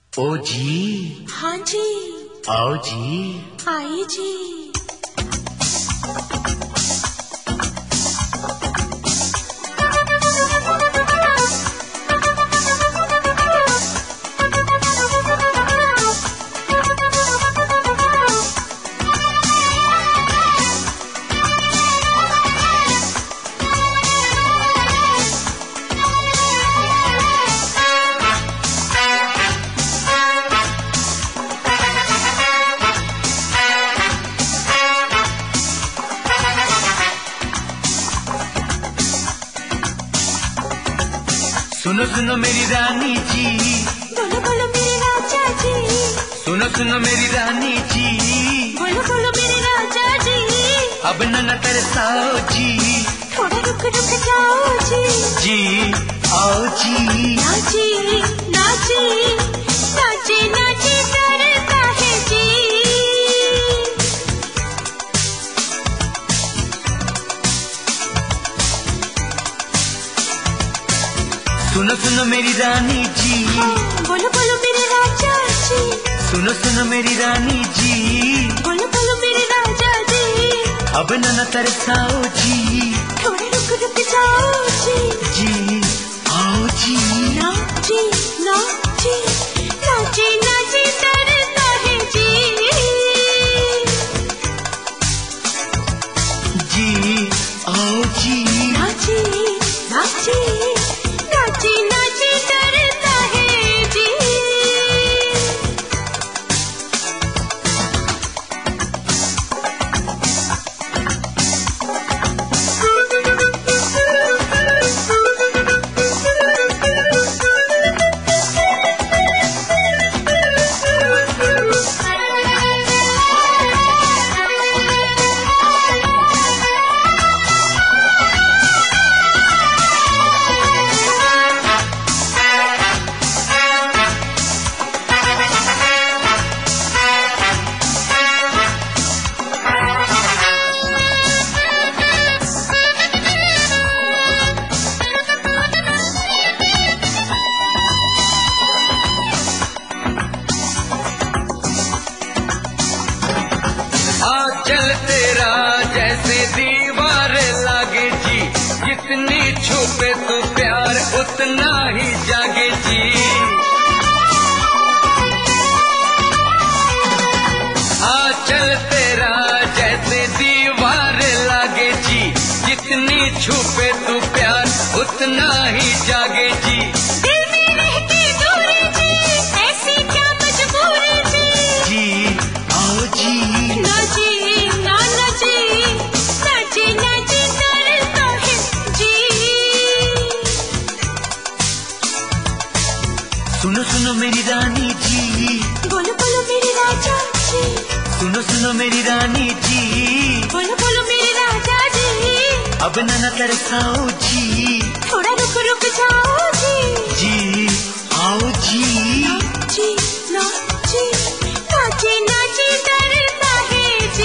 ओ जी। हाँ जी। आओ जी। आइए जी। सुनो सुनो मेरी रानी जी, बोलो बोलो मेरे राजा जी। सुनो सुनो मेरी रानी जी, बोलो बोलो मेरे राजा जी। अब न तरसाओ जी, थोड़ा रुक रुक जाओ जी। जी आओ जी। नाची नाची नाची नाची करता है जी। सुनो सुनो मेरी रानी जी, बोलो बोलो मेरे राजा जी। सुनो सुनो मेरी रानी जी, बोलो बोलो मेरे राजा जी। अब न तरसाओ जी, थोड़ा रुक रुक जाओ जी। जी आओ जी। नाची नाची नाची नाची करता है जी। जी आओ जी। नाची नाची नाची नाची करता है जी। चल तेरा जैसे दीवार लागे जी, जितनी छुपे तो प्यार उतना ही जागे जी। चल तेरा जैसे दीवार लागे जी, जितनी छुपे तो प्यार उतना ही जागे जी। दिल में रहती दूरी जी, ऐसी क्या मजबूरी जी। जी आओ जी। नाची नाची नाची नाची करता है जी। सुनो सुनो मेरी रानी जी, बोलो बोलो मेरे राजा जी। सुनो सुनो मेरी रानी जी, बोलो बोलो मेरे राजा जी। अब न तरसाओ जी, थोड़ा रुक रुक जाओ जी। जी आओ जी। नाची नाची नाची नाची करता है जी।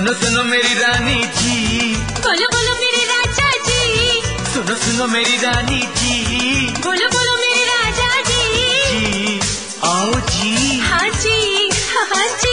सुनो सुनो मेरी रानी जी, बोलो बोलो मेरे राजा जी, सुनो सुनो मेरी रानी जी, बोलो बोलो मेरे राजा जी, जी आओ जी। हाँ जी, हाँ जी।